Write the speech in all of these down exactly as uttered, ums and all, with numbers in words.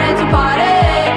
Party zu Party.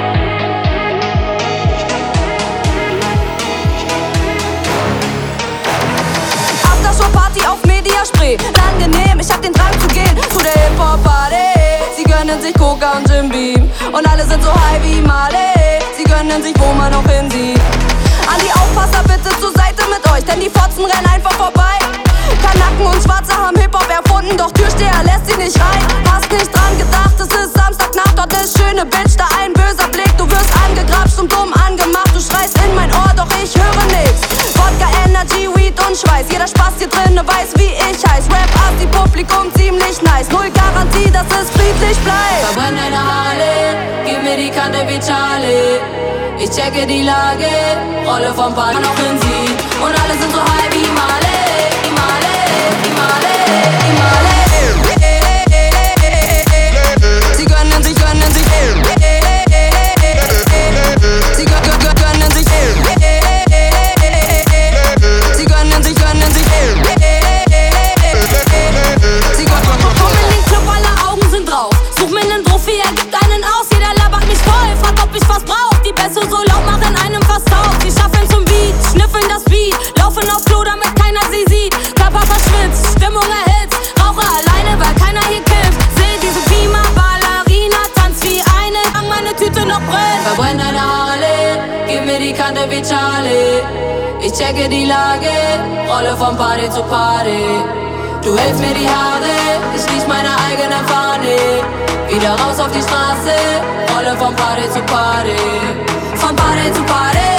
Aftershow-Party auf Mediaspray. Angenehm, ich hab den Drang zu gehen zu der Hip-Hop-Party. Sie gönnen sich Coca und Jim Beam und alle sind so high wie Marley. Sie gönnen sich, wo man auch hinsieht. An die Aufpasser bitte zur Seite mit euch, denn die Fotzen rennen einfach vorbei. Kanaken und Schwarze haben Hip-Hop erfunden, doch Türsteher lässt sie nicht rein. Hast nicht dran gedacht, es ist Samstagnacht, dort ist schöne Bitch, da ein böser Blick. Du wirst angegrapscht und dumm angemacht, du schreist in mein Ohr, doch ich höre nix. Wodka, Energy, Weed und Schweiß, jeder Spaß hier drinne weiß, wie ich heiß. Rap, Assi, Publikum ziemlich nice, null Garantie, dass es friedlich bleibt. Verbrenn deine Harley, gib mir die Kante wie Charlie. Ich checke die Lage, rolle vom Park noch in sie. Und alle sind so high wie Marley, wie Marley, wie Marley, wie Marley. Sie gönnen sich, gönnen sich. Sie gö gö gö gönnen sich. Sie gönnen sich, gönnen sich. Sie gö gö gö. Komm in den Club, alle Augen sind drauf. Such mir nen Profi, er gibt einen aus. Jeder labert mich voll, fragt ob ich was brauch. Die Bässe so laut machen einem fast taub. Sie schaffen zum Beat, schnüffeln das Beat, laufen auf Klo, damit keiner sie sieht. Körper verschwitzt, Stimmung erhitzt, rauche alleine, weil keiner hier kifft. Seh diese Beamer, Ballerina, tanz wie eine, lang meine Tüte noch brennt. Verbrenn deine Harley, gib mir die Kante wie Charlie. Ich checke die Lage, rolle von Party zu Party. Du hältst mir die Haare, ich riech meine eigene Fahne. Wieder raus auf die Straße, rolle von Party zu Party. Von Party zu Party.